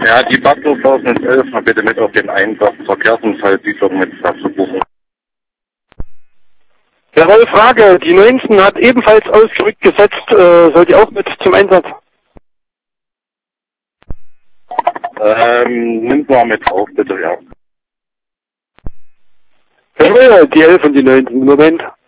Ja, die Baclo 1011 mal bitte mit auf den Einsatz Verkehrsunfallsiedlung mit zu buchen. Jawohl, Frage. Die 19 hat ebenfalls ausgerückt gesetzt. Soll die auch mit zum Einsatz? Nimm mal mit auf, bitte, ja. Jawohl, die 11 und die 19. Moment.